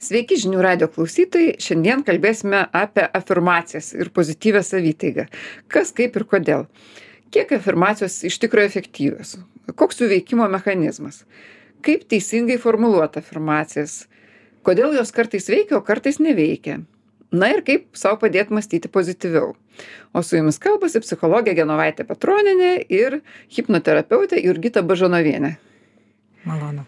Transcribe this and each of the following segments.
Sveiki žinių radio klausytojai. Šiandien kalbėsime apie afirmacijas ir pozityvią saviteigą. Kas, kaip ir kodėl. Kiek afirmacijos iš tikrųjų efektyvios? Koks jų veikimo mechanizmas? Kaip teisingai formuluoti afirmacijas? Kodėl jos kartais veikia, o kartais neveikia? Na ir kaip savo padėti mąstyti pozityviau. O su jumis kalbasi psichologė Genovaitė Petronienė ir hipnoterapeutė Jurgita Bažanovienė. Malonu.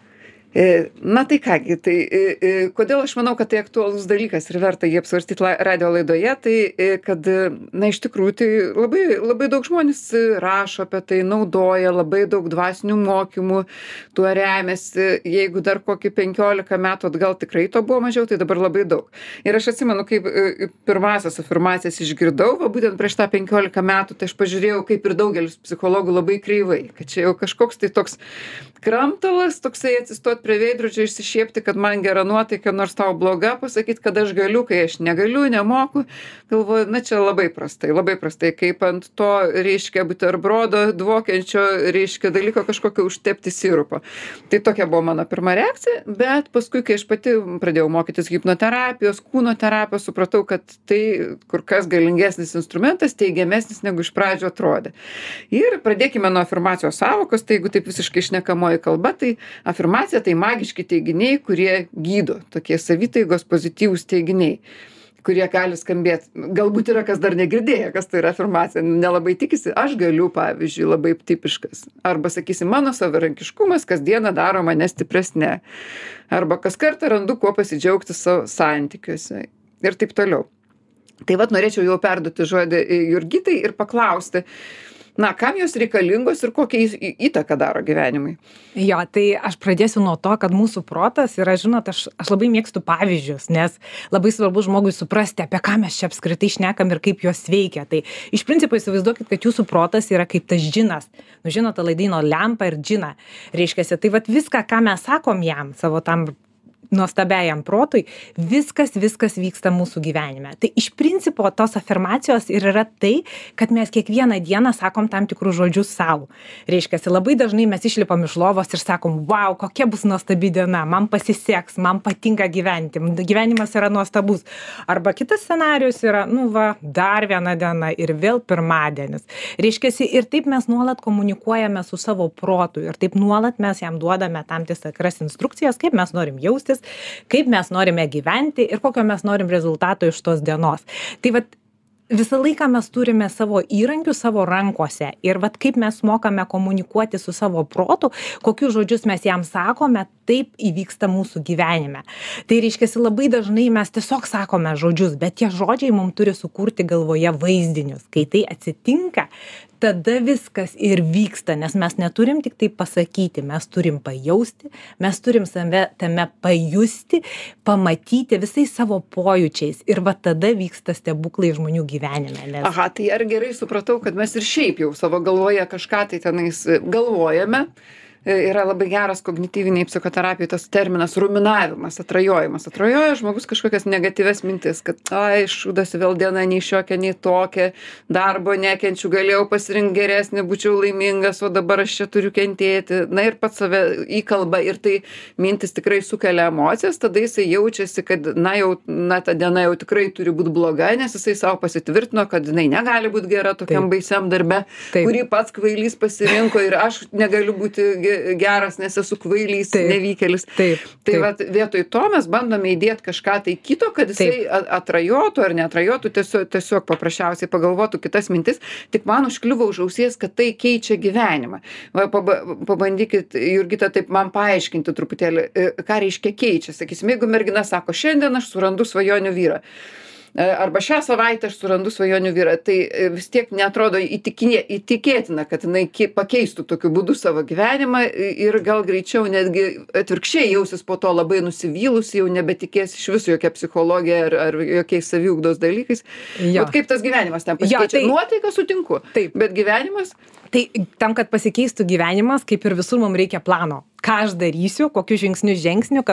Na tai kągi, tai kodėl aš manau, kad tai aktualus dalykas ir verta jį apsvarstyti radio laidoje, tai kad, na iš tikrųjų, tai labai daug žmonės rašo apie tai, naudoja labai daug dvasinių mokymų, tuo remiasi, jeigu dar kokį 15 metų atgal tikrai to buvo mažiau, tai dabar labai daug. Ir aš atsimenu, kaip pirmasias afirmacijas išgirdau, va būtent prieš tą 15 metų, tai aš pažiūrėjau, kaip ir daugelis psichologų labai kreivai, kad čia jau kažkoks tai toks kramtalas, toksai atsistot prie veidrodžio išsišiepti, kad man gera nuotaika, nors tau bloga, pasakyti, kad aš galiu, kai aš negaliu, nemoku. Galvoju, na čia labai prastai, kaip ant to, reiškia, buterbrodo dvokiančio, reiškia, dalyko kažkokio užtepti sirupo. Tai tokia buvo mano pirma reakcija, bet paskui, kai aš pati pradėjau mokytis hipnoterapijos, kūno terapijos, supratau, kad tai kur kas galingesnis instrumentas, teigiamesnis negu iš pradžio atrodė. Ir pradėkime nuo afirmacijos sąvokos, tai jeigu taip visiškai šnekamoji kalba, tai afirmacija tai magiški teiginiai, kurie gydo, tokie savitaigos pozityvūs teiginiai, kurie gali skambėti. Galbūt yra kas dar negirdėję, kas tai yra afirmacija, nelabai tikisi, aš galiu, pavyzdžiui, labai tipiškas. Arba sakysi, mano savarankiškumas kasdieną daro mane stipresnė. Arba kas kartą randu, kuo pasidžiaugti savo santykiuose. Ir taip toliau. Tai vat norėčiau jau perduoti žodį Jurgitai ir paklausti, na, kam jos reikalingos ir kokią įtaką daro gyvenimui? Jo, tai aš pradėsiu nuo to, kad mūsų protas yra, žinot, aš labai mėgstu pavyzdžius, nes labai svarbu žmogui suprasti, apie ką mes čia apskritai šnekam ir kaip jos veikia. Tai iš principo įsivaizduokit, kad jūsų protas yra kaip tas džinas. Nu, žinote, laidyno lempa ir džiną. Reiškiasi, tai vat viską, ką mes sakom jam, savo tam nuostabiajam protui, viskas vyksta mūsų gyvenime. Tai iš principo tos afirmacijos ir yra tai, kad mes kiekvieną dieną sakom tam tikrus žodžius savo. Reiškiasi, labai dažnai mes išlipam iš lovos ir sakom, wow, kokia bus nuostabi diena, man pasiseks, man patinka gyventi, gyvenimas yra nuostabus. Arba kitas scenarijus yra, nu va, dar viena diena ir vėl pirmadienis. Reiškiasi, ir taip mes nuolat komunikuojame su savo protu ir taip nuolat mes jam duodame tam tikras instrukcijas, kaip mes norim jaustis, kaip mes norime gyventi ir kokio mes norim rezultato iš tos dienos. Tai vat visą laiką mes turime savo įrankius savo rankose ir vat kaip mes mokame komunikuoti su savo protu, kokius žodžius mes jam sakome, taip įvyksta mūsų gyvenime. Tai reiškiasi, labai dažnai mes tiesiog sakome žodžius, bet tie žodžiai mums turi sukurti galvoje vaizdinius. Kai tai atsitinka, tada viskas ir vyksta, nes mes neturim tik tai pasakyti, mes turim pajausti, mes turim save tame pajusti, pamatyti visais savo pojūčiais ir va tada vyksta stebuklai žmonių gyvenime. Nes... Aha, tai ar gerai supratau, kad mes ir šiaip jau savo galvoje kažką tai tenais galvojame. Yra labai geras kognityviniai psichoterapijai tas terminas ruminavimas, atrajojimas. Atrajoja žmogus kažkokias negatyves mintis, kad šūdasi vėl diena nei šiokia, nei tokia, darbo nekenčiu, galėjau pasirinkti geresnį, būčiau laimingas, o dabar aš čia turiu kentėti. Na ir pats save įkalba ir tai mintis tikrai sukelia emocijas, tada jisai jaučiasi, kad na ta diena jau tikrai turi būti bloga, nes jisai savo pasitvirtino, kad jinai negali būti gera tokiam baisiam darbe, kurį pats kvailys pasirinko ir aš negaliu būti geras, nes esu kvailys, nevykėlis. Tai vat, vietoj to mes bandome įdėti kažką tai kito, kad jisai atrajotų ar neatrajotų, tiesiog paprasčiausiai pagalvotų kitas mintis. Tik man užkliuvo už ausies, kad tai keičia gyvenimą. Va, pabandykit, Jurgita, taip man paaiškinti truputėlį, ką reiškia keičia. Sakysim, jeigu mergina sako, šiandien aš surandu svajonių vyrą. Arba šią savaitę aš surandu svajonių vyrą, tai vis tiek neatrodo įtikėtina, kad jinai pakeistų tokiu būdu savo gyvenimą ir gal greičiau netgi atvirkščiai jausis po to labai nusivylusi, jau nebetikės iš viso jokia psichologija ar jokiais saviugdos dalykais. Bet kaip tas gyvenimas ten pasikeičia? Nuotaika sutinku, bet gyvenimas? Tai tam, kad pasikeistų gyvenimas, kaip ir visur mums reikia plano. Ką aš darysiu, kokius žingsnius žengsiu,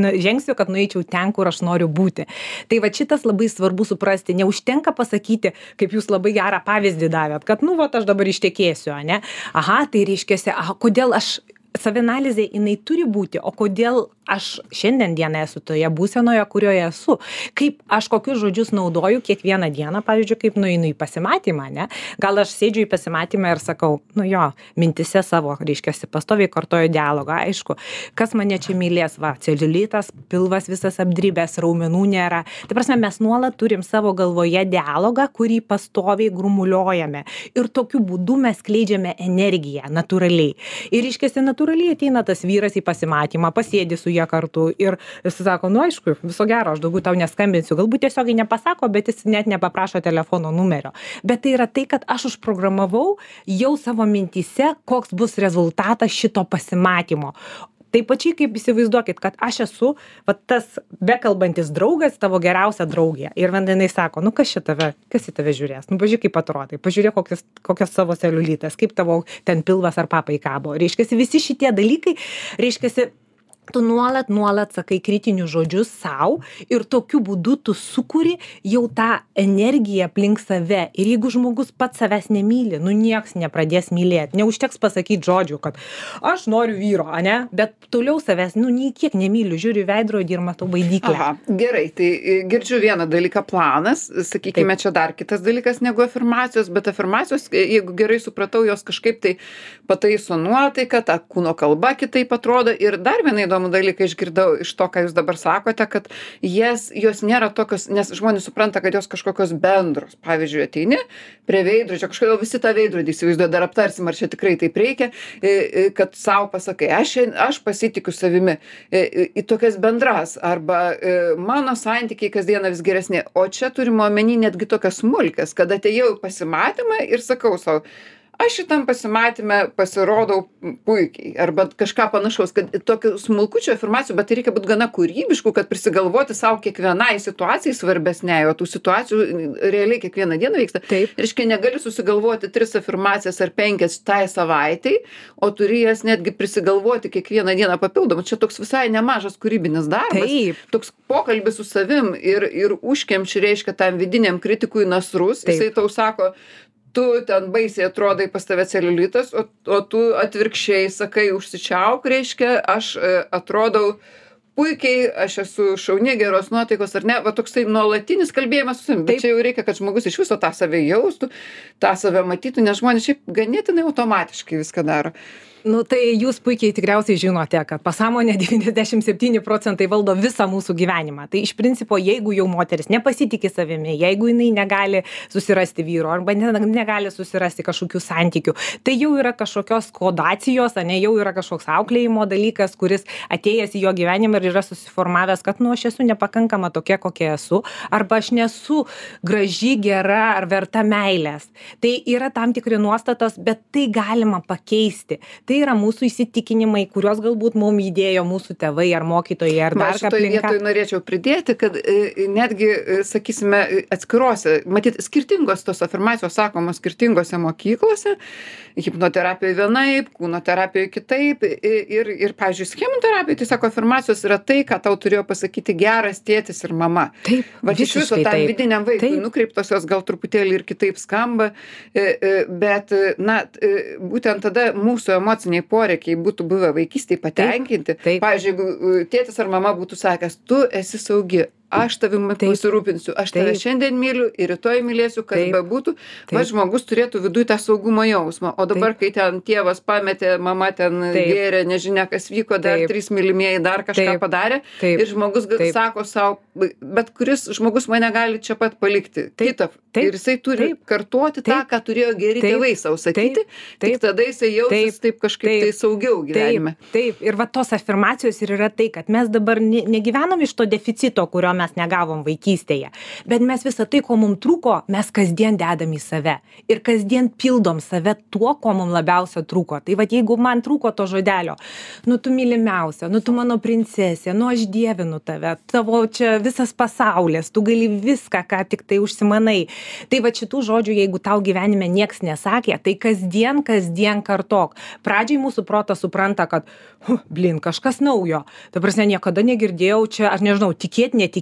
kad nueičiau ten, kur aš noriu būti. Tai va šitas labai svarbu suprasti. Neužtenka pasakyti, kaip jūs labai gerą pavyzdį davėt, kad nu, va, aš dabar ištekėsiu, ne? Aha, tai reiškiasi, kodėl aš savianalizė jinai turi būti, o kodėl aš šiandien dieną esu toje būsenoje, kurioje esu. Kaip aš kokius žodžius naudoju kiekvieną dieną, pavyzdžiui, kaip nueinu į pasimatymą, ne? Gal aš sėdžiu į pasimatymą ir sakau, nu jo, mintise savo, reiškiasi, pastoviai kartoju dialogą, aišku, kas mane čia mylės, va, celiulitas, pilvas visas apdribęs, raumenų nėra. Tai prasme, mes nuolat turim savo galvoje dialogą, kurį pastoviai grumuliuojame. Ir tokiu būdu mes skleidžiame energiją natūraliai. Ir reiškiasi, natūraliai ateina tas vyras į pasimatymą, pasėdi su jie kartu ir jis sako, nu aišku, viso gero, aš daugiau tau neskambinsiu. Galbūt tiesiogiai nepasako, bet jis net nepaprašo telefono numerio. Bet tai yra tai, kad aš užprogramavau jau savo mintyse, koks bus rezultatas šito pasimatymo. Taip pačiai kaip įsivaizduokit, kad aš esu va, tas bekalbantis draugas, tavo geriausia draugė. Ir vandenai sako, nu kas į tave žiūrės, nu pažiūrėk kaip atrodai, pažiūrėk kokios savo celiulitas, kaip tavo ten pilvas ar papai kabo. Reiškiasi visi šitie dalykai, reiškiasi tu nuolat sakai kritinius žodžius sau ir tokiu būdu tu sukuri jau tą energiją aplink save. Ir jeigu žmogus pats savęs nemyli, nu nieks nepradės mylėti. Neužteks pasakyti žodžių, kad aš noriu vyro, ane? Bet toliau savęs, nu nei kiek nemyliu, žiūriu į veidrodį ir matau baidyklę. Aha, gerai, tai girdžiu vieną dalyką planas, sakykime, čia dar kitas dalykas negu afirmacijos, bet afirmacijos, jeigu gerai supratau, jos kažkaip tai pataiso nuotaiką, ta kūno kalba kitaip atrodo. Ir dar vieną įdomų dalyką išgirdau iš to, ką jūs dabar sakote, kad jos nėra tokios, nes žmonės supranta, kad jos kažkokios bendros. Pavyzdžiui, ateini prie veidrodžio, kažkodėl visi tą veidrodį įsivaizduoja, dar aptarsim, ar čia tikrai taip reikia, kad sau pasakai, aš pasitikiu savimi, į tokias bendras, arba mano santykiai kasdieną vis geresni. O čia turime omeny netgi tokias smulkes, kad atėjau į pasimatymą ir sakau sau, aš šitam pasimatyme pasirodau puikiai, arba kažką panašaus, kad tokių smulkučių afirmacijų, bet tai reikia būti gana kūrybiškų, kad prisigalvoti savo kiekvienai situacijai svarbesniai, o tų situacijų realiai kiekvieną dieną vyksta. Taip. Reiškia, negali susigalvoti 3 afirmacijas ar 5 tai savaitai, o turi jas netgi prisigalvoti kiekvieną dieną papildomai. Čia toks visai nemažas kūrybinis darbas. Taip. Toks pokalbis su savim ir užkemši, reiškia, tam vidiniam kritikui nasrus. Taip. Jisai tau sako, tu ten baisiai atrodai, pas tave celiulitas, o tu atvirkščiai sakai, užsičiauk, reiškia, aš atrodau puikiai, aš esu šauni, geros nuotaikos ar ne, va toksai nuolatinis kalbėjimas su savimi. Bet čia jau reikia, kad žmogus iš viso tą save jaustų, tą save matytų, nes žmonės šiaip ganėtinai automatiškai viską daro. Nu, tai jūs puikiai tikriausiai žinote, kad pasąmonė 97% valdo visą mūsų gyvenimą. Tai iš principo, jeigu jau moteris nepasitikė savimi, jeigu jinai negali susirasti vyro arba negali susirasti kažkokių santykių, tai jau yra kažkokios kodacijos, ne, jau yra kažkoks auklėjimo dalykas, kuris atėjęs į jo gyvenimą ir yra susiformavęs, kad nu, aš esu nepakankama tokia, kokia esu, arba aš nesu graži, gera ar verta meilės. Tai yra tam tikri nuostatos, bet tai galima pakeisti. Tai yra mūsų įsitikinimai, kuriuos galbūt mums įdėjo mūsų tėvai ar mokytojai ar dar ką aplinka. Vietoj norėčiau pridėti, kad netgi, sakysime, atskiruose, matyt, skirtingos tos afirmacijos sakomos skirtingose mokyklose, hipnoterapijoje vienaip, kūnoterapijoje kitaip ir pavyzdžiui, schemų terapijoje, tai sako, afirmacijos yra tai, ką tau turėjo pasakyti geras tėtis ir mama. Taip, va, iš viso tam vidiniam vaikui nukreiptos jos gal truputėlį ir kitaip skamba, bet, na, būtent tada mūsų emociniai poreikiai būtų buvę vaikystėje patenkinti. Taip. Pavyzdžiui, jeigu tėtis ar mama būtų sakęs, tu esi saugi, aš tavimi pasirūpinsiu, aš tave šiandien myliu ir rytoj mylėsiu, kas bebūtų, va žmogus turėtų viduje tą saugumo jausmą. O dabar, kai ten tėvas pametė, mama ten gėrė, nežinia kas vyko, dar 3 mylimieji dar kažką padarė ir žmogus sako savo, bet kuris žmogus mane gali čia pat palikti. Kitą. Ir jisai turi kartuoti tą, ką turėjo geri tėvai savo sakyti, tik tada jisai jausis taip kažkaip tai saugiau gyvenime. Taip. Ir va tos afirmacijos ir yra tai, kad mes dabar negyvenom iš to deficito, kurio mes negavom vaikystėje. Bet mes visą tai, ko mums trūko, mes kasdien dedam į save. Ir kasdien pildom save tuo, ko mums labiausia trūko. Tai va, jeigu man trūko to žodelio, nu tu mylimiausia, nu tu mano princesė, nu aš dievinu tave, tavo čia visas pasaulis, tu gali viską, ką tik tai užsimanai. Tai va šitų žodžių, jeigu tau gyvenime nieks nesakė, tai kasdien kartok. Pradžiai mūsų protas supranta, kad, kažkas naujo. Ta prasme, niekada negirdėjau čia, aš nežinau, tikėt, netikėt,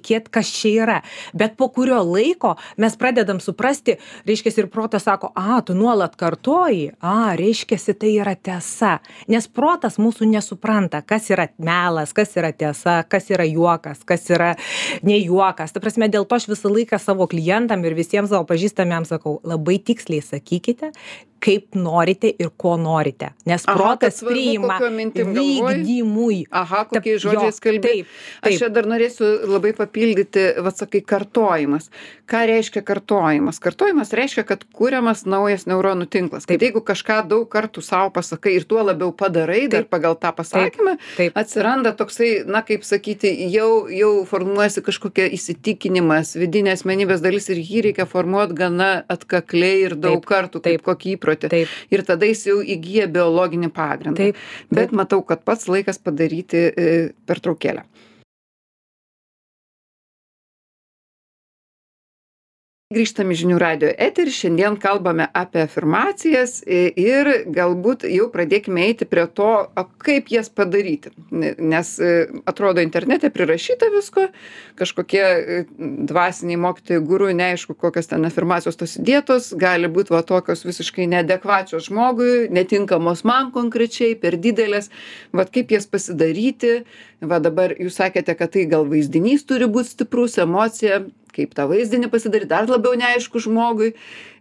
patikėt, kas čia yra. Bet po kurio laiko mes pradedam suprasti, reiškia, ir protas sako, tu nuolat kartoji, reiškia, tai yra tiesa. Nes protas mūsų nesupranta, kas yra melas, kas yra tiesa, kas yra juokas, kas yra ne juokas. Ta prasme, dėl to aš visą laiką savo klientam ir visiems savo pažįstamiems sakau, labai tiksliai sakykite, kaip norite ir ko norite. Nes protas priima vykdymui. Kokiais žodžiais kalbėti. Aš čia dar norėsiu labai papildyti, sakai, kartojimas. Ką reiškia kartojimas? Kartojimas reiškia, kad kuriamas naujas neuronų tinklas. Kad jeigu kažką daug kartų savo pasakai ir tuo labiau padarai, dar pagal tą pasakymą, atsiranda toksai, kaip sakyti, jau formuojasi kažkokia įsitikinimas, vidinė asmenybės dalis ir jį reikia formuoti gana atkakliai ir daug kartų, kaip kokį įprotį. Ir tada jis jau įgyja biologinį pagrindą. Bet matau, kad pats laikas padaryti pertraukėlę. Grįžtame į Žinių radijo eterį, šiandien kalbame apie afirmacijas ir galbūt jau pradėkime eiti prie to, kaip jas padaryti. Nes atrodo internete prirašyta visko, kažkokie dvasiniai mokytojai guru, neaišku, kokios ten afirmacijos tos įdėtos, gali būti tokios visiškai neadekvačios žmogui, netinkamos man konkrečiai, per didelės, kaip jas pasidaryti. Dabar jūs sakėte, kad tai gal vaizdinys turi būti stiprus, emocija, kaip tą vaizdinį pasidaryti, dar labiau neaišku žmogui.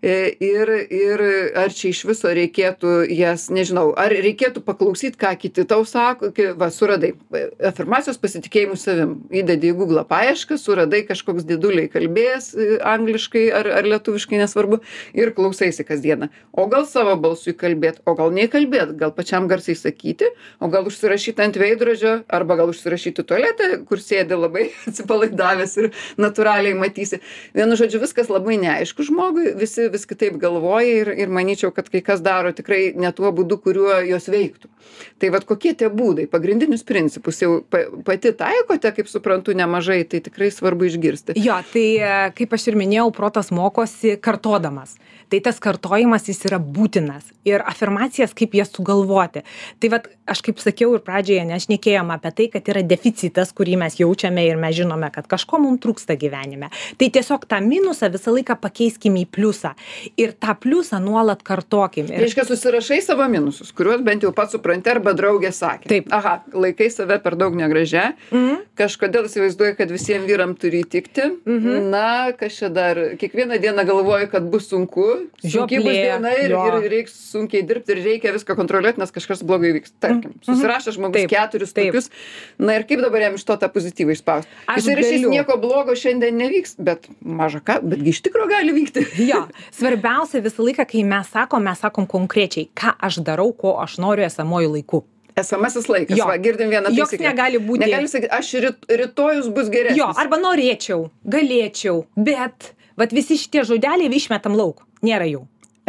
Ir ar čia iš viso reikėtų jas, nežinau, ar reikėtų paklausyti, ką kiti tau sako, suradai afirmacijos pasitikėjimų savim, įdedi į Google paiešką, suradai kažkoks diduliai kalbės angliškai ar lietuviškai, nesvarbu, ir klausaisi kasdieną. O gal savo balsui kalbėt, o gal neįkalbėt, gal pačiam garsiai sakyti, o gal užsirašyti ant veidrodžio, arba gal užsirašyti tualetę, kur sėdi labai atsipalaidavęs ir natūraliai matysi. Vienu žodžiu, viskas labai neaišku žmogui, visi vis kitaip galvoja ir manyčiau, kad kai kas daro tikrai ne tuo būdu, kuriuo jos veiktų. Tai kokie tie būdai, pagrindinius principus jau pati taikote, kaip suprantu, nemažai, tai tikrai svarbu išgirsti. Jo, tai kaip aš ir minėjau, protas mokosi kartodamas. Tai tas kartojimas jis yra būtinas. Ir afirmacijas, kaip jas sugalvoti. Tai aš kaip sakiau ir pradžioje, nešnekėjom apie tai, kad yra deficitas, kurį mes jaučiame ir mes žinome, kad kažko mums trūksta gyvenime. Tai tiesiog tą minusą visą laiką pakeiskime į pliusą. Ir tą pliusą nuolat kartokim. Reiškia, susirašai savo minusus, kuriuos bent jau pats supranti arba draugė sakė. Taip. Laikai save per daug negražia. Kažkodėl įsivaizduoju, kad visiems vyram turi įtikti. Kas čia dar? Kiekvieną dieną galvoju, kad bus sunku. Sunkiai bus diena ir reiks sunkiai dirbti ir reikia viską kontroliuoti, nes kažkas blogai vyks. Tarkim, susirašė žmogus 4 tokius. Na ir kaip dabar jam iš to tą pozityvą išspausti? Jis rašys, nieko blogo šiandien nevyks, bet maža ką, betgi iš tikro gali vykti. Jo, svarbiausia visą laiką, kai mes sakom konkrečiai, ką aš darau, ko aš noriu esamuoju laiku. Esamasis laikas, girdim vieną taisyklę. Joks negali būti. Negali sakyti, aš rytojus bus geresnis. Jo, arba norėčiau, galėčiau, bet visi šitie žodeliai išmetam lauk. Nėra jų.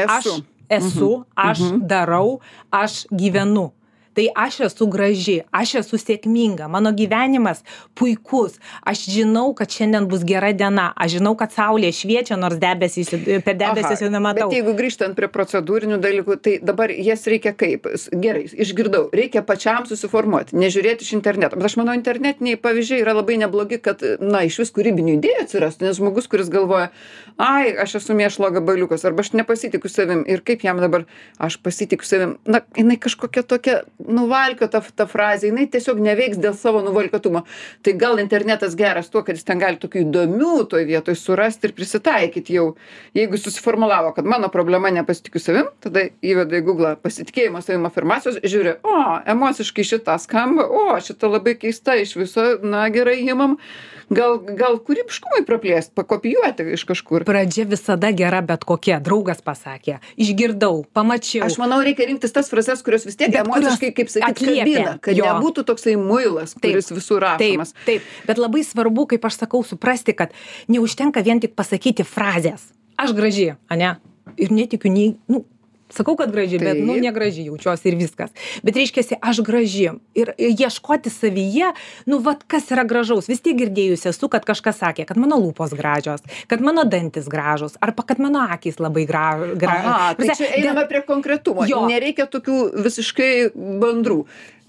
Aš darau, aš gyvenu. Tai aš esu graži, aš esu sėkminga, mano gyvenimas puikus, aš žinau, kad šiandien bus gera diena, aš žinau, kad saulė šviečia, nors per debesis jau nematau. Bet jeigu grįžtant prie procedūrinių dalykų, tai dabar jas reikia kaip? Gerai, išgirdau, reikia pačiam susiformuoti, nežiūrėti iš interneto. Bet aš manau, internetiniai pavyzdžiai yra labai neblogi, kad, iš vis kūrybinių idėjų atsirastų, nes žmogus, kuris galvoja, aš esu mėšlo gabaliukas, arba aš nepasitikiu savim, ir kaip jam dabar, aš pasitikiu savim, jinai kažkokia tokia nuvalkiota ta frazė, jinai tiesiog neveiks dėl savo nuvalkiotumo. Tai gal internetas geras tuo, kad jis ten gali tokių įdomių toj vietoj surasti ir prisitaikyti jau. Jeigu susiformulavo, kad mano problema nepasitikiu savim, tada įveda į Google pasitikėjimo savim afirmacijos, žiūri, emociškai šitą skamba, šitą labai keista iš viso, gerai imam. Gal kūrybiškumai praplėst, pakopijuoti iš kažkur. Pradžia visada gera, bet kokia. Draugas pasakė, išgirdau, pamačiau. Aš manau, reikia rinktis tas frazes, kurios vis tiek emociškai, kaip sakyti, kabina, kad nebūtų toksai muilas, kuris visur rašomas. Taip, bet labai svarbu, kaip aš sakau, suprasti, kad neužtenka vien tik pasakyti frazės. Aš graži, ane? Ir netikiu nei, sakau, kad graži, bet negraži jaučiuosi ir viskas. Bet reiškiasi, aš graži. Ir ieškoti savyje, kas yra gražaus. Vis tiek girdėjusi esu, kad kažkas sakė, kad mano lūpos gražios, kad mano dantis gražus, arba kad mano akys labai gražios. Tai čia einame prie konkretumo. Nereikia tokių visiškai bendrų.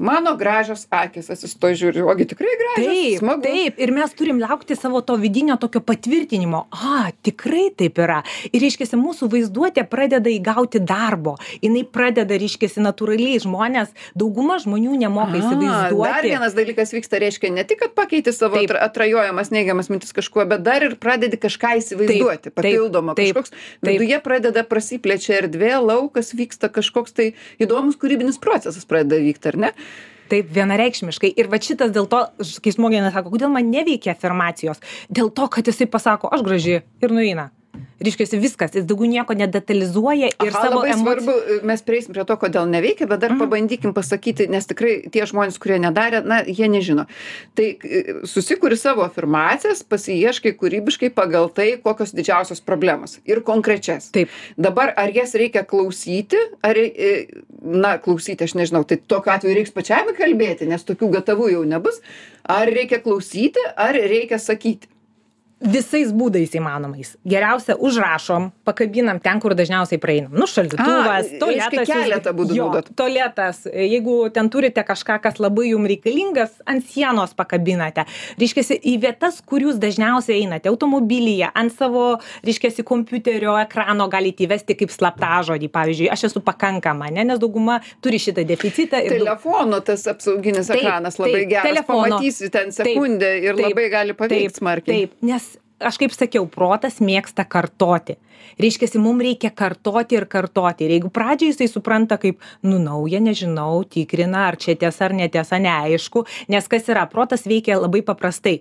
Mano gražios akys, atsistoju žiūriu, ogi tikrai gražios, smagu. Taip, ir mes turim laukti savo to vidinio tokio patvirtinimo. Tikrai taip yra. Ir, reiškiasi, mūsų vaizduotė pradeda įgauti darbo. Jinai pradeda, reiškiasi, natūraliai žmonės, dauguma žmonių nemoka įsivaizduoti. Dar vienas dalykas vyksta, reiškia, ne tik, kad pakeiti savo atrajojamas neigiamas mintis kažkuo, bet dar ir pradedi kažką įsivaizduoti, papildomą. Kažkoks viduje pradeda prasiplečia erdvė, laukas vyksta, kažkoks tai įdomus kūrybinis procesas pradeda vykti, ar ne? Taip, vienareikšmiškai. Ir va šitas dėl to, kai žmonės sako, kodėl man neveikia afirmacijos? Dėl to, kad jisai pasako, aš graži ir nueina. Reiškiasi viskas, jis daugiau nieko nedetalizuoja ir savo labai svarbu, mes prieisim prie to, kodėl neveikia, bet dar pabandykim pasakyti, nes tikrai tie žmonės, kurie nedarė, jie nežino. Tai susikuri savo afirmacijas, pasiieškai kūrybiškai pagal tai, kokios didžiausios problemos ir konkrečias. Taip. Dabar ar jas reikia klausyti, klausyti, aš nežinau, tai tokiu atveju reiks pačiam kalbėti, nes tokių gatavų jau nebus. Ar reikia klausyti, ar reikia sakyti? Visais būdais įmanomais. Geriausia užrašom, pakabinam ten, kur dažniausiai praeinam. Šaldytuvas, tualetas. Keletą būdų naudot. Tualetas. Jeigu ten turite kažką, kas labai jums reikalingas, ant sienos pakabinate. Reiškiasi, į vietas, kur jūs dažniausiai einate, automobilyje, ant savo, reiškiasi, kompiuterio ekrano galite įvesti kaip slaptažodį. Pavyzdžiui, aš esu pakankama, nes dauguma turi šitą deficitą. Telefono tas apsauginis ekranas labai geras. Pamatysi ten sekundę ir labai gali paveikti smarkiai. Taip, nes aš kaip sakiau, protas mėgsta kartoti. Reiškiasi, mums reikia kartoti ir kartoti. Ir jeigu pradžiai jisai supranta kaip, nauja, nežinau, tikrina, ar čia tiesa ar netiesa, neaišku, nes kas yra, protas veikia labai paprastai.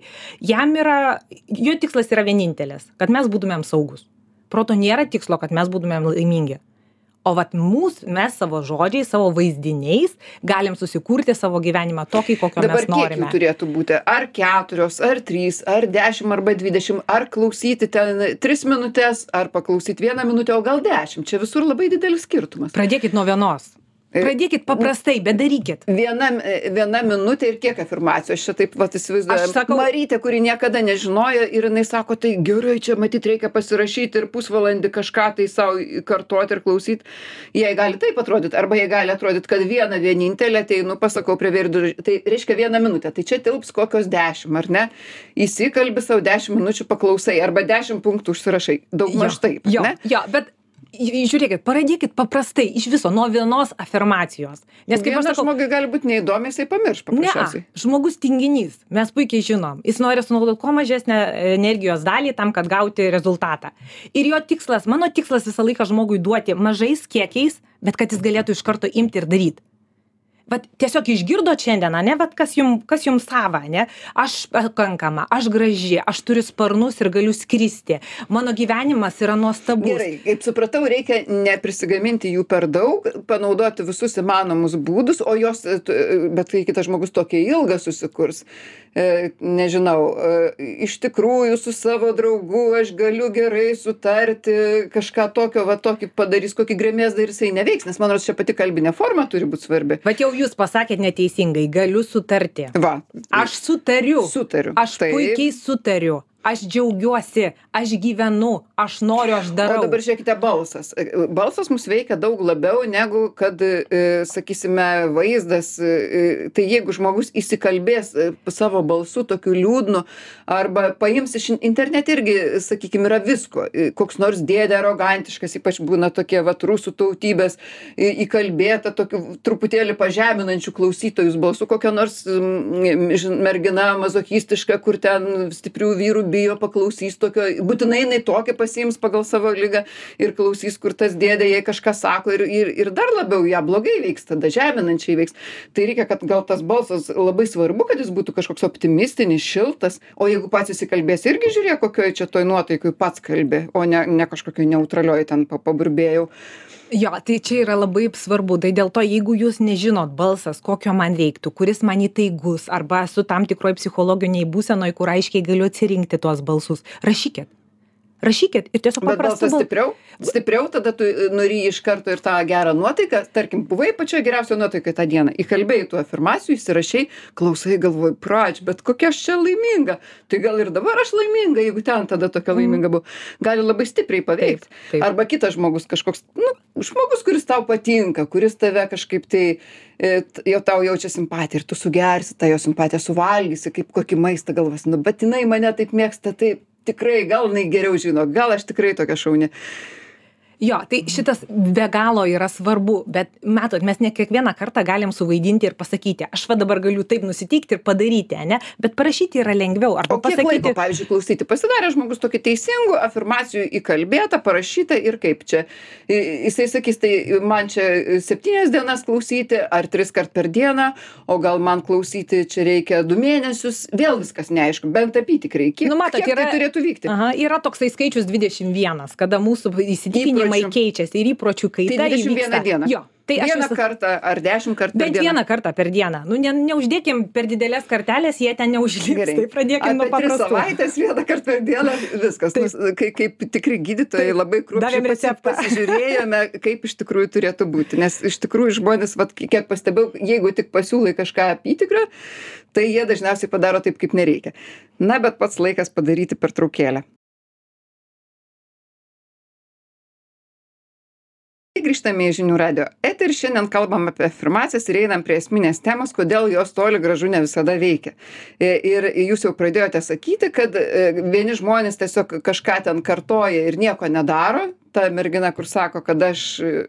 Jo tikslas yra vienintelis, kad mes būtumėm saugus. Proto nėra tikslo, kad mes būtumėm laimingi. O mes savo žodžiais, savo vaizdiniais galim susikurti savo gyvenimą tokį, kokio mes norime. Dabar kiek jų turėtų būti? Ar 4, ar 3, ar 10, arba 20, ar klausyti ten 3 minutės, ar paklausyti 1 minutę, o gal 10. Čia visur labai didelis skirtumas. Pradėkit nuo vienos. Pradėkit paprastai, bet darykit. Viena minutė ir kiek afirmacijos. Čia taip įsivaizduoju. Marytė, kuri niekada nežinojo ir jinai sako, tai gerai, čia matyt reikia pasirašyti ir pusvalandį kažką tai savo kartuoti ir klausyti. Jai gali taip atrodyti, arba jai gali atrodyti, kad vienintelė ateinu, pasakau prie veidrodžio. Tai reiškia 1 minutę. Tai čia tilps kokios 10, ar ne? Įsikalbi savo 10 minučių paklausai, arba 10 punktų užsirašai. Daugmaž taip, ne? Jo, bet žiūrėkit, pradėkit paprastai iš viso nuo vienos afirmacijos. Nes kaip aš sakau, žmogui gali būti neįdomi, jisai pamirš paprasčiausiai. Žmogus tinginys, mes puikiai žinom. Jis nori sunaudoti kuo mažesnę energijos dalį tam, kad gauti rezultatą. Ir jo tikslas, mano tikslas visą laiką žmogui duoti mažais kiekiais, bet kad jis galėtų iš karto imti ir daryti. Vat tiesiog išgirdot šiandien, ne, vat kas jums sava, ne? Aš pakankama, aš graži, aš turiu sparnus ir galiu skristi. Mano gyvenimas yra nuostabus. Gerai, kaip supratau, reikia neprisigaminti jų per daug, panaudoti visus įmanomus būdus, bet kai kitas žmogus tokį ilgą susikurs, nežinau, iš tikrųjų su savo draugu aš galiu gerai sutarti, kažką tokio, tokį padarys, kokį gremėsdą ir jisai neveiks, nes man rodos čia pati kalbinė forma turi būti svarbi. Bet jau jūs pasakėt neteisingai, galiu sutarti. Aš sutariu. Aš puikiai sutariu. Aš džiaugiuosi, aš gyvenu, aš noriu, aš darau. O dabar žiūrėkite balsas. Balsas mus veikia daug labiau negu, kad, sakysime, vaizdas. Tai jeigu žmogus įsikalbės savo balsu tokiu liūdnu, arba paims iš internetu irgi, sakykime, yra visko. Koks nors dėdė arogantiškas, ypač būna tokie rusų tautybės, įkalbėta tokiu truputėlį pažeminančių klausytojus balsu, kokia nors mergina mazochistiška, kur ten stiprių vyrų bijo, paklausys tokio, būtinai jinai tokį pasiims pagal savo ligą ir klausys, kur tas dėdė jai kažką sako ir dar labiau ją blogai veiks, tada žeminančiai veiks. Tai reikia, kad gal tas balsas labai svarbu, kad jis būtų kažkoks optimistinis, šiltas, o jeigu pats įsikalbės, irgi žiūrėk, kokioj čia toj nuotaikoj pats kalbė, o ne kažkokioj neutralioj ten paburbėjau. Jo, tai čia yra labai svarbu, tai dėl to, jeigu jūs nežinot balsas, kokio man reiktų, kuris man įtaigus, arba su tam tikroj psichologiniai būsenoj, kur aiškiai galiu atsirinkti tuos balsus, rašykit. Rašykit ir tiesiog Bet gal paprastu tas stipriau tada tu nuryji iš karto ir tą gerą nuotaiką, tarkim, buvai pačioje geriausio nuotaikai tą dieną, įkalbėjai tų afirmacijų, įsirašei, klausai, galvoji, bet kokia aš čia laiminga, tai gal ir dabar aš laiminga, jeigu ten tada tokia laiminga buvo, gali labai stipriai paveikti. Taip. Arba kitas žmogus, kažkoks, žmogus, kuris tau patinka, kuris tave kažkaip tai, jau tau jaučia simpatiją ir tu sugersi tą jo simpatiją, suvalgysi, kaip kokį maistą galvosi, bet jinai mane taip mėgsta, taip. Tikrai, gal jinai geriau žino, gal aš tikrai tokia šauni. Jo, tai šitas be galo yra svarbu, bet matot, mes ne kiekvieną kartą galim suvaidinti ir pasakyti, aš va dabar galiu taip nusiteikti ir padaryti, ne? Bet parašyti yra lengviau. Arba o kiek laiko, pavyzdžiui, klausyti, pasidarė žmogus tokį teisingų afirmacijų įkalbėta, parašyta ir kaip čia. Jisai sakys, tai man čia 7 dienas klausyti ar 3 kart per dieną, o gal man klausyti čia reikia 2 mėnesius, vėl viskas neaišku, bent apytikriai. Kiek tai turėtų vykti? Aha, yra toksai skaičius 21, kada mūsų įsitikinimai keičiasi ir įpročių kaita tai 21 įvyksta. Dieną. Jo. Tai vieną kartą ar 10 kartų per dieną? Bent vieną kartą per dieną. Neuždėkim per didelės kartelės, jie ten neužlips. Tai pradėkim nuo paprastų. 3 savaitės vieną kartą per dieną viskas. Kaip tikri gydytojai labai kruopščiai pasižiūrėjome, kaip iš tikrųjų turėtų būti. Nes iš tikrųjų žmonės, kiek pastebėjau, jeigu tik pasiūlai kažką apytikrą, tai jie dažniausiai padaro taip, kaip nereikia. Na, bet pats laikas padaryti pertraukėlę. Grįžtame į Žinių radijo eterį, šiandien kalbam apie afirmacijas ir einam prie esminės temos, kodėl jos toli gražu ne visada veikia. Ir jūs jau pradėjote sakyti, kad vieni žmonės tiesiog kažką ten kartoja ir nieko nedaro. Ta mergina, kur sako, kad aš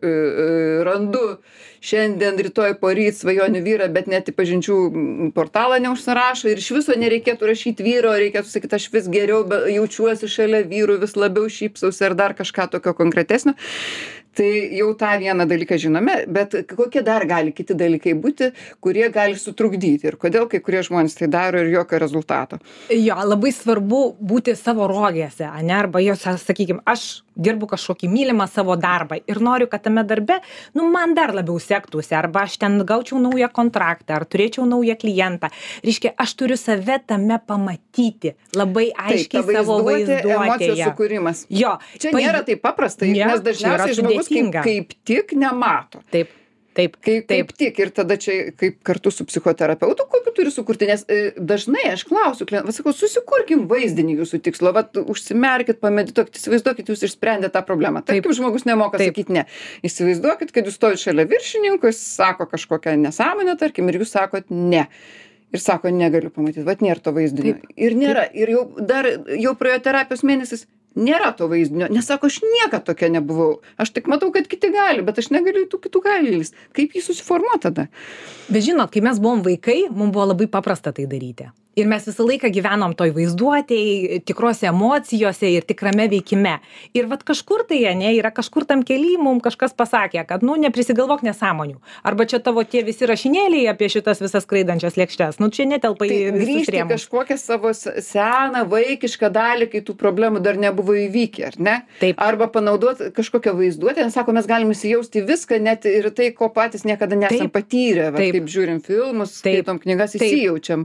randu šiandien, rytoj, poryt svajonių vyrą, bet net į pažinčių portalą neužsirašo ir iš viso nereikėtų rašyti vyro, reikėtų sakyti, aš vis geriau jaučiuosi šalia vyrų, vis labiau šypsausi ar dar kažką tokio konkretesnio. Tai jau tą vieną dalyką žinome, bet kokie dar gali kiti dalykai būti, kurie gali sutrukdyti ir kodėl kai kurie žmonės tai daro ir jokio rezultato. Jo, labai svarbu būti savo rogėse, ne? Arba jos, sakykime, aš dirbu kažkokį mylimą savo darbą ir noriu, kad tame darbe, man dar labiau sektųsi, arba aš ten gaučiau naują kontraktą, ar turėčiau naują klientą. Reiškia, aš turiu save tame pamatyti, labai aiškiai savo vaizduotėje. Emocijos sukūrimas. Jo. Čia nėra taip paprasta, nes dažniausiai žmogus kaip tik nemato. Taip. Kaip tik ir tada čia kaip kartu su psichoterapeutu kokį turi sukurti, nes dažnai aš klausiu klientų, sakau, susikurkim vaizdinį jūsų tikslo, užsimerkit, pamedituokit, įsivaizduokit, jūs išsprendėte tą problemą. Tarkim, žmogus nemoka sakyti ne. Įsivaizduokit, kad jūs stovit šalia viršininko, jis sako kažkokią nesąmonę, tarkim, ir jūs sakot ne. Ir sako, negaliu pamatyti, nėra to vaizdinio. Ir nėra. Ir jau praėjo terapijos mėnesis, nėra to vaizdinio, nes sako, aš niekad tokia nebuvau. Aš tik matau, kad kiti gali, bet aš negaliu tų kitų gali. Kaip jį susiformuoti tada? Bet žinot, kai mes buvom vaikai, mums buvo labai paprasta tai daryti. Ir mes visą laiką gyvenom toj vaizduotėj, tikrose emocijose ir tikrame veikime. Ir kažkur tai, yra kažkur tam kely, mums kažkas pasakė, kad, neprisigalvok nesąmonių. Arba čia tavo tie visi rašinėliai apie šitas visas skraidančias lėkštes. Čia netelpa į visus rėmus. Grįžti kažkokią savo seną vaikišką dalį, kai tų problemų dar nebuvo įvykę, ar ne? Taip. Arba panaudoti kažkokią vaizduotę, nes sako, mes galime įsijausti viską, net ir tai, ko patys niekada nesam patyrę. Kaip žiūrim filmus, skaitom knygas, įsijaučiam.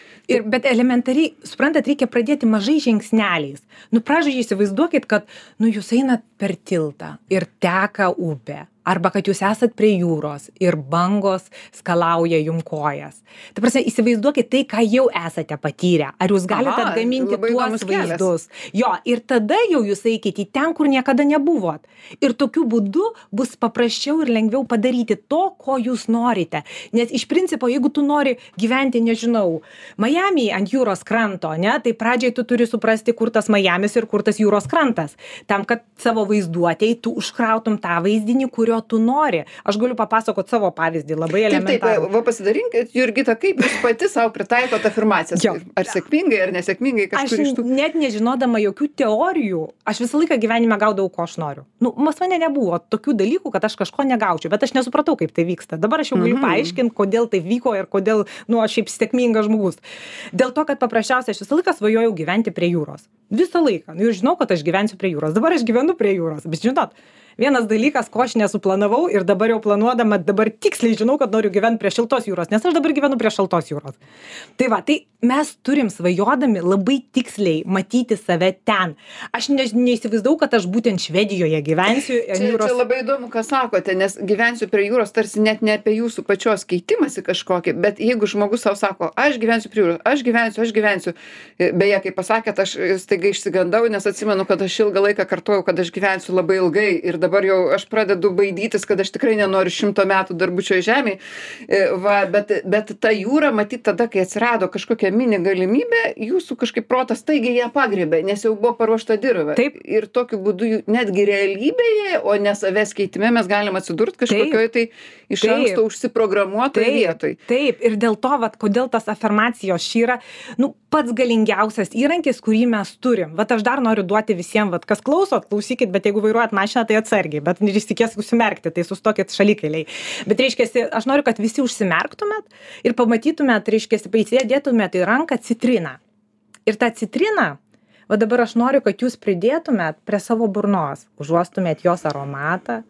Bet elementariai, suprantat, reikia pradėti mažai žingsneliais. Pradžiai įsivaizduokit, kad, jūs einat per tiltą ir teka upė. Arba kad jūs esat prie jūros ir bangos skalauja jum kojas. Tai prasme, įsivaizduokit tai, ką jau esate patyrę. Ar jūs galite atgaminti tuos vaizdus? Jo, ir tada jau jūs eikit į ten, kur niekada nebuvot. Ir tokiu būdu bus paprasčiau ir lengviau padaryti to, ko jūs norite. Nes iš principo, jeigu tu nori gyventi, nežinau, Miami ant jūros kranto, tai pradžiai tu turi suprasti, kur tas Miamis ir kur tas jūros krantas. Tam, kad savo vaizduotėj tu užkrautum tą vaizdinį, kurio tu nori. Aš galiu papasakot savo pavyzdį, labai elementarų. Taip, pasidarinkit, Jurgita, kaip jūs pati savo pritaikot afirmacijas? Ar sėkmingai, ar nesėkmingai kažkur iš tų? Aš net nežinodama jokių teorijų, aš visą laiką gyvenime gaudavau, ko aš noriu. Pas mane nebuvo tokių dalykų, kad aš kažko negaučiau, bet aš nesupratau, kaip tai vyksta. Dabar aš jau galiu paaiškinti, kodėl tai vyko ir kodėl, aš šiaip sėkmingas žmogus. Dėl to, kad paprasčiausiai aš visą laiką svajojau gyventi prie jūros. Visą laiką. Ir žinau, kad aš gyvensiu prie jūros. Dabar aš gyvenu prie jūros. Bet žinot, Vienas dalykas, ko aš nesuplanavau ir dabar jau planuodama, dabar tiksliai žinau, kad noriu gyventi prie šiltos jūros, nes aš dabar gyvenu prie šaltos jūros. Tai va, tai mes turim svajodami labai tiksliai matyti save ten. Aš neįsivaizdau, kad aš būtent Švedijoje gyvensiu. Čia labai įdomu, ką sakote, nes gyvensiu prie jūros tarsi net ne apie jūsų pačios keitimąsi kažkokį, bet jeigu žmogus savo sako, aš gyvensiu prie jūros, aš gyvensiu. Beje, kai pasakėt, aš staiga išsigandau, nes atsimenu, kad aš ilgą laiką kartojau, kad aš gyvensiu labai ilgai ir dabar jau aš pradedu baidytis, kad aš tikrai nenoriu 100 metų darbučioje žemėje. Bet ta jūra, matyt, tada, kai atsirado kažkokia mini galimybė, jūsų kažkaip protas taigi ją pagrėbė, nes jau buvo paruošta dirva. Taip. Ir tokiu būdu netgi realybėje, o ne savęs keitime, mes galim atsidurti kažkokioje tai iš anksto užsiprogramuotoje vietoje. Taip, ir dėl to, vat, kodėl tas afirmacijos šį yra, pats galingiausias įrankis, kurį mes turim. Vat aš dar noriu duoti visiems, vat, kas klausot, klausykit, bet jeigu vairuojat mašiną, tai atsargiai, bet nereikės užsimerkti, tai sustokit šalikeliai. Bet reiškia, aš noriu, kad visi užsimerktumėt ir pamatytumėt, reiškia, įsėdėtumėt į ranką citriną. Ir tą citriną, va dabar aš noriu, kad jūs pridėtumėt prie savo burnos, užuostumėt jos aromatą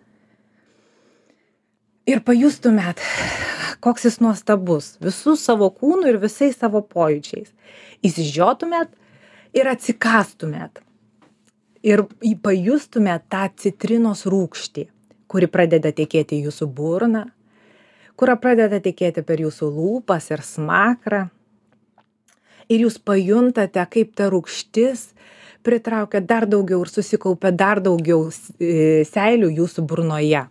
ir pajustumėt, koks jis nuostabus, visų savo kūnų ir visais savo pojūčiais. Įsižiotumėt ir atsikastumėt. Ir pajustumėt tą citrinos rūgštį, kuri pradeda tekėti į jūsų burną, kuri pradeda tekėti per jūsų lūpas ir smakrą. Ir jūs pajuntate, kaip ta rūgštis pritraukia dar daugiau ir susikaupia dar daugiau seilių jūsų burnoje.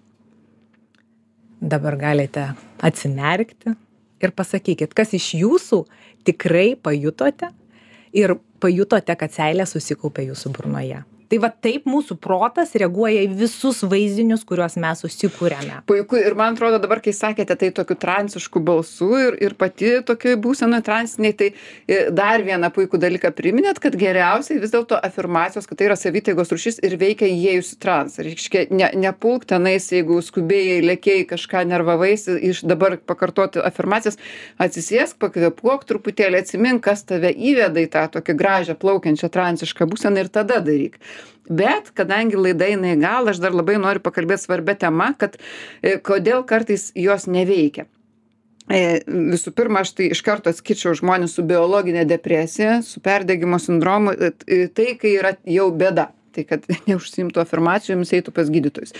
Dabar galite atsimerkti ir pasakykit, kas iš jūsų tikrai pajutote ir pajutote, kad seilė susikaupia jūsų burnoje. Tai va taip mūsų protas reaguoja į visus vaizdinius, kuriuos mes susikūrėme. Puiku, ir man atrodo dabar, kai sakėte, tai tokiu transišku balsu ir pati tokioj būsenoj transiniai, tai dar vieną puikų dalyką priminėt, kad geriausiai vis dėlto afirmacijos, kad tai yra savitaigos rūšis ir veikia įėjus į transą. Reiškia, nepulk tenais, jeigu skubėjai, lėkėjai kažką nervavais, iš dabar pakartoti afirmacijas, atsisėsk, pakvėpuok truputėlį, atsimink, kas tave įveda į tą tokią gražią plaukiančią transišką būseną ir tada daryk. Bet, kadangi laida eina į galą, aš dar labai noriu pakalbėti svarbia tema, kad kodėl kartais jos neveikia. Visų pirma, aš tai iš karto atskirčiau žmonės su biologinė depresija, su perdegimo sindromu, tai kai yra jau bėda. Tai kad neužsiimtų afirmacijomis, eitų pas gydytojus.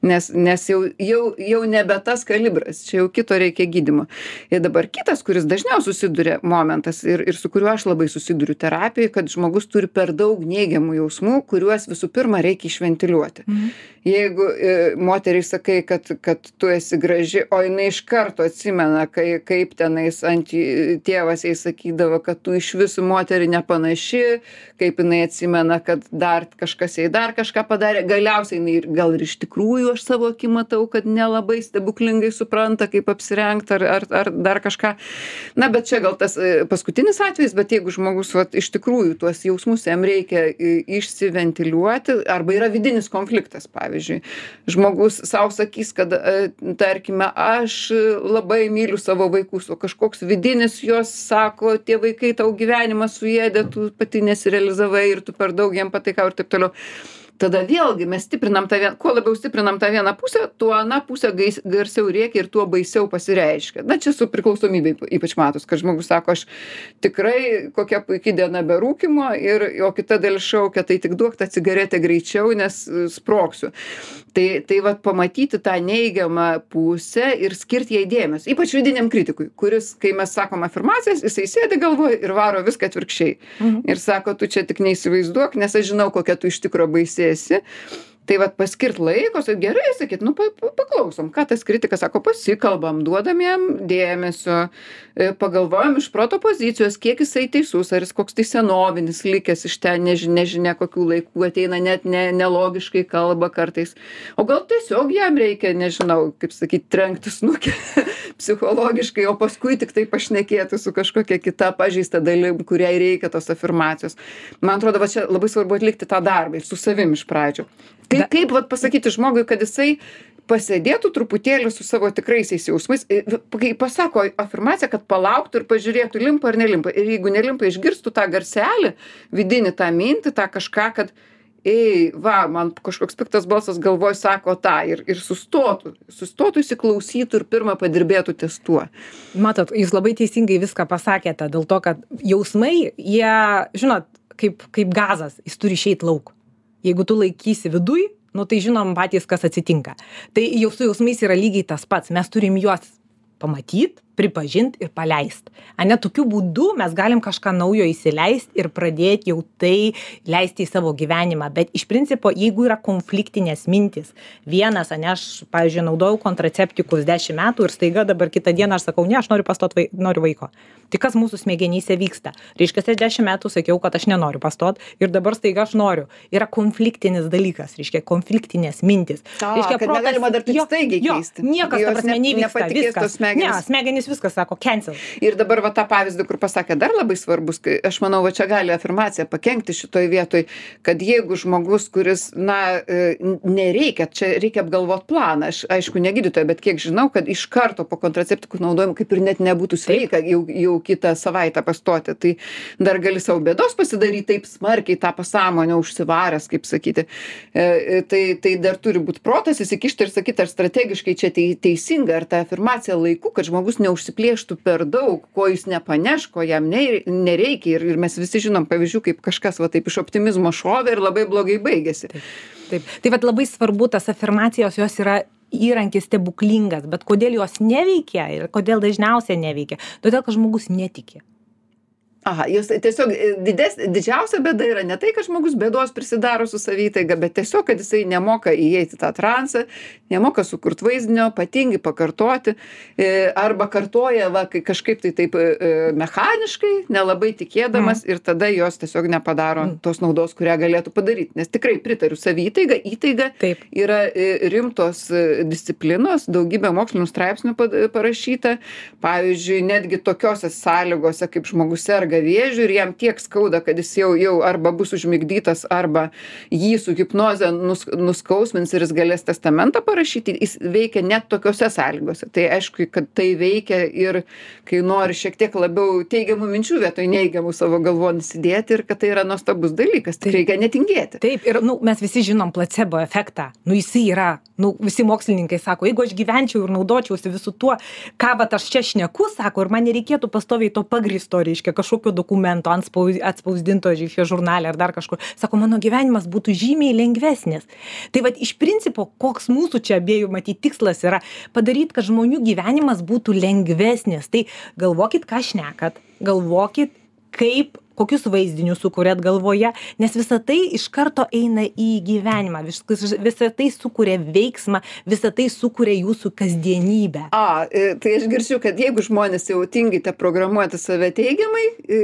Nes jau nebe tas kalibras, čia jau kito reikia gydymo. Ir dabar kitas, kuris dažniau susiduria momentas ir su kuriuo aš labai susiduriu terapijoje, kad žmogus turi per daug neigiamų jausmų, kuriuos visų pirma reikia išventiliuoti. Jeigu moteriai sakai, kad tu esi graži, o jinai iš karto atsimena, kaip tenais tėvas jai sakydavo, kad tu iš visų moterį nepanaši, kaip jinai atsimena, kad dar kažkas jai dar kažką padarė, galiausiai jinai gal ir iš tikrųjų aš savo akim matau, kad nelabai stebuklingai supranta, kaip apsirengti ar dar kažką. Na, bet čia gal tas paskutinis atvejis, bet jeigu žmogus iš tikrųjų tuos jausmus jam reikia išsiventiliuoti, arba yra vidinis konfliktas, pavyzdžiui, žmogus savo sakys, kad, tarkime, aš labai myliu savo vaikus, o kažkoks vidinis jos sako, tie vaikai tau gyvenimą suėdė, tu pati nesirealizavai ir tu per daug jiem pataikau ir taip toliau. Tada vėlgi mes stiprinam tą vieną, kuo labiau stiprinam tą vieną pusę, tuo ana pusė garsiau rėkia ir tuo baisiau pasireiškia. Na, čia su priklausomybė ypač matos, kad žmogus sako, aš tikrai kokia puikia diena be rūkymo, o kita dalis šaukia, tai tik duok tą cigaretę greičiau, nes sproksiu. Tai vat pamatyti tą neigiamą pusę ir skirti jai dėmesio, ypač vidiniam kritikui, kuris, kai mes sakom afirmacijas, jisai sėdi galvoje ir varo viską atvirkščiai. Ir sako, tu čia tik neįsivaizduok, nes aš žinau, kokia tu iš tikro baisi esi. Tai vat paskirt laiko, gerai sakyt, paklausom, ką tas kritikas sako, pasikalbam, duodam jam dėmesio, pagalvojam iš proto pozicijos, kiek jisai teisus, ar jis koks tai senovinis likęs iš ten, nežinia kokių laikų ateina, net nelogiškai kalba kartais. O gal tiesiog jam reikia, nežinau, kaip sakyt, trenkti snukį psichologiškai, o paskui tik tai pašnekėti su kažkokia kita pažeista dalim, kuriai reikia tos afirmacijos. Man atrodo, va čia labai svarbu atlikti tą darbą ir su savim iš pradžių. Tai kaip vat pasakyti žmogui, kad jisai pasėdėtų truputėlį su savo tikraisiais jausmais, kai pasako afirmaciją, kad palauktų ir pažiūrėtų, limpa ar nelimpa. Ir jeigu nelimpa, išgirstų tą garselį, vidinį tą mintį, tą kažką, kad va, man kažkoks piktas balsas galvoj sako tą ir sustotų, įsiklausytų ir pirmą padirbėtų ties tuo. Matot, jūs labai teisingai viską pasakėte, dėl to, kad jausmai, jie, žinot, kaip gazas, jis turi išeit lauk. Jeigu tu laikysi viduj, nu tai žinom patys, kas atsitinka. Tai jau su jausmais yra lygiai tas pats, mes turim juos pamatyt, pripažint ir paleist. Ane, tokiu būdu mes galim kažką naujo įsileist ir pradėti jau tai leisti į savo gyvenimą. Bet iš principo, jeigu yra konfliktinės mintis, vienas, ane, aš, pavyzdžiui, naudojau kontraceptikus 10 metų ir staiga dabar kitą dieną aš sakau, ne, aš noriu vaiko. Tai kas mūsų smegenyse vyksta? Reiškia, aš 10 metų sakiau, kad aš nenoriu pastot ir dabar staiga aš noriu. Yra konfliktinis dalykas, reiškia, konfliktinės mintis. Reiškia, kad negalima dar taip staigiai keisti. Niekas, ta prasme, nevyksta, viskas. Ne, smegenys viskas sako, cancel. Ir dabar va tą pavyzdį, kur pasakė, dar labai svarbus, kai aš manau, va čia gali afirmacija pakenkti šitoj vietoj, kad jeigu žmogus, kuris, nereikia, čia reikia apgalvot planą. Aš, aišku, ne gydytoja, bet kiek žinau, kad iš karto po kontraceptikų naudojimo kaip ir net nebūtų sveika jau kitą savaitę pastoti. Tai dar gali savo bėdos pasidaryti taip smarkiai tą pasąmonę užsivaręs, kaip sakyti. Tai dar turi būti protas įsikišti ir sakyti, ar strategiškai čia teisinga, ar ta afirmacija laiku, kad žmogus neužsiplėštų per daug, ko jis nepaneš, ko jam nereikia. Ir mes visi žinom pavyzdžių, kaip kažkas va taip iš optimizmo šovė ir labai blogai baigėsi. Taip. Tai vat labai svarbu, tas afirmacijos jos yra įrankis stebuklingas, bet kodėl jos neveikia ir kodėl dažniausiai neveikia? Todėl, kad žmogus netiki. Aha, jos tiesiog didžiausia bėda yra ne tai, kad žmogus bėdos prisidaro su savitaiga, bet tiesiog, kad jisai nemoka įeiti tą transą, nemoka sukurt vaizdinio, patingi pakartoti, arba kartoja kažkaip tai taip mechaniškai, nelabai tikėdamas ir tada jos tiesiog nepadaro tos naudos, kurią galėtų padaryti. Nes tikrai pritariu, įtaiga yra rimtos disciplinos, daugybė mokslinių straipsnių parašyta. Pavyzdžiui, netgi tokiose sąlygose, kaip žmogus serga vėžiu ir jam tiek skauda, kad jis jau arba bus užmigdytas, arba jį su hipnoze nuskausmins ir jis galės testamentą parašyti, jis veikia net tokiose sąlygose. Tai aišku, kad tai veikia ir kai nori šiek tiek labiau teigiamų minčių vietoj neigiamų savo galvon įsidėti ir kad tai yra nuostabus dalykas, tai reikia netingėti. Taip, ir mes visi žinom placebo efektą. Jisai yra, visi mokslininkai sako, jeigu aš gyvenčiau ir naudočiausi visų tuo, ką aš čia šneku, sako, ir man nereikėtų pastoviai to pagristo, reiškia, kažkokio dokumento atspausdinto žiūrėjau žurnale ar dar kažkur. Sako, mano gyvenimas būtų žymiai lengvesnis. Tai vat iš principo, koks mūsų čia abiejų matyti tikslas yra padaryti, kad žmonių gyvenimas būtų lengvesnis. Tai galvokit, ką šnekat, galvokit, kokius vaizdinius sukuriat galvoje, nes visa tai iš karto eina į gyvenimą, visa tai sukuria veiksmą, visa tai sukuria jūsų kasdienybę. Tai aš girdžiu, kad jeigu žmonės jau tingite programuoti save teigiamai,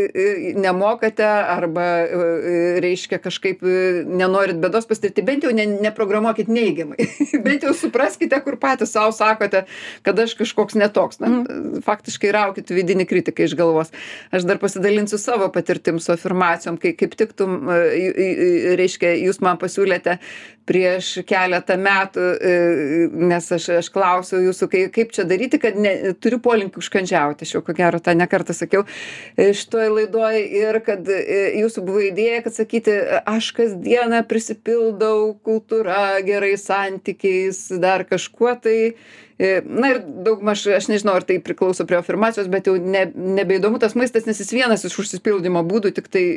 nemokate arba, reiškia, kažkaip nenorit bėdos pasitirti, bent jau neprogramuokit neigiamai. Bent jau supraskite, kur patys savo sakote, kad aš kažkoks netoks. Faktiškai raukit vidinį kritiką iš galvos. Aš dar pasidalinsiu savo patirtimi su afirmacijom, kai kaip tik reiškia, jūs man pasiūlėte prieš keletą metų, nes aš klausiau jūsų, kaip čia daryti, kad turiu polinkį užkandžiauti. Aš jau ko gero tą nekartą sakiau šitoj laidoj ir kad jūsų buvo idėja, kad sakyti, aš kasdieną prisipildau kultūra, gerais santykiais, dar kažkuo tai. Na ir daugmaž, aš nežinau, ar tai priklauso prie afirmacijos, bet jau nebeįdomu tas maistas, nes jis vienas iš užsipildymo būdų, tik tai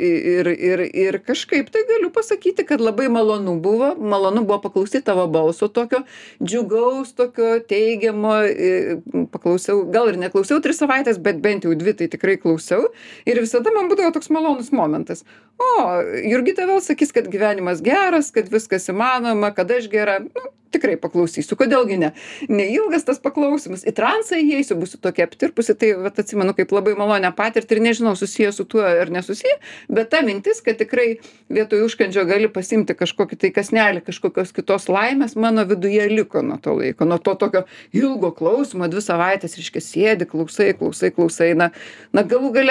ir kažkaip tai galiu pasakyti, kad labai malonu buvo paklausyti tavo balso tokio džiugaus, tokio teigiamo, paklausiau, gal ir neklausiau 3 savaitės, bet bent jau 2 tai tikrai klausiau ir visada man būdavo toks malonus momentas. Jurgita vėl sakys, kad gyvenimas geras, kad viskas įmanoma, kad aš gera. Tikrai paklausysiu, kodėlgi ne. Neilgas tas paklausimas. Į transą įeisiu, būsiu tokia aptirpusi, tai atsimenu kaip labai malonę patirtį ir nežinau, susiję su tuo ar nesusiję, bet ta mintis, kad tikrai vietoj užkandžio gali pasimti kažkokį tai kąsnelį, kažkokios kitos laimės, mano viduje liko nuo to laiko, nuo to tokio ilgo klausimo, 2 savaitės, reiškia, sėdi, klausai, na galų gale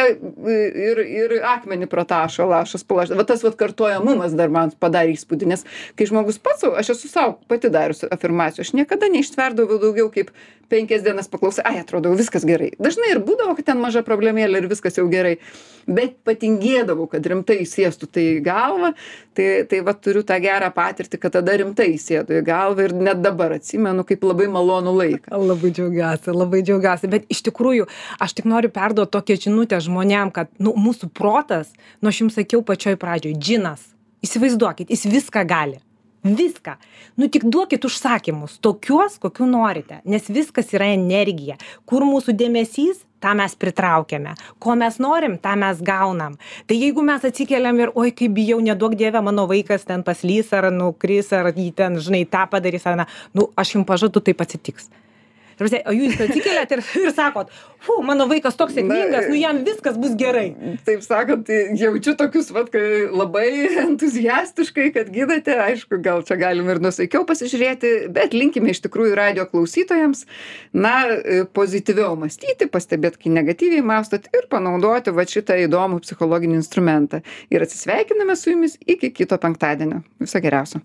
ir akmenį pratašo, lašas palašas. Tas kartojamumas dar man padarė įspūdį, nes kai žmogus pats, aš esu savo pati darė padarius afirmacijų. Aš niekada neištverdavau daugiau kaip 5 dienas paklausai, atrodo, viskas gerai. Dažnai ir būdavo, kad ten maža problemėlė ir viskas jau gerai, bet patingėdavau, kad rimtai įsėstų tai į galvą, tai va turiu tą gerą patirtį, kad tada rimtai įsėdo į galvą ir net dabar atsimenu kaip labai malonų laiką. Labai džiaugiuosi, bet iš tikrųjų aš tik noriu perduoti tokią žinutę žmonėm, kad mūsų protas, aš jums sakiau pačioj pradžioj, džinas, įsivaizduokit, jis viską gali. Viską. Tik duokit užsakymus, tokiuos, kokių norite, nes viskas yra energija. Kur mūsų dėmesys, tą mes pritraukiame. Ko mes norim, tą mes gaunam. Tai jeigu mes atsikeliam ir, oi, kaip bijau, neduok Dieve, mano vaikas ten paslys ar nukris, ar jį ten, žinai, tą padarys, ar ne, aš jums pažadu, taip atsitiks. O jūs atsikeliat ir sakot, mano vaikas toks sėkmingas, jam viskas bus gerai. Taip sakant, jaučiu tokius, labai entuziastiškai, kad gydate, aišku, gal čia galim ir nusaikiau pasižiūrėti, bet linkime iš tikrųjų radijo klausytojams, pozityviau mąstyti, pastebėti, kai negatyviai mąstot ir panaudoti šitą įdomų psichologinį instrumentą. Ir atsisveikiname su jumis iki kito penktadienio. Viso geriausio.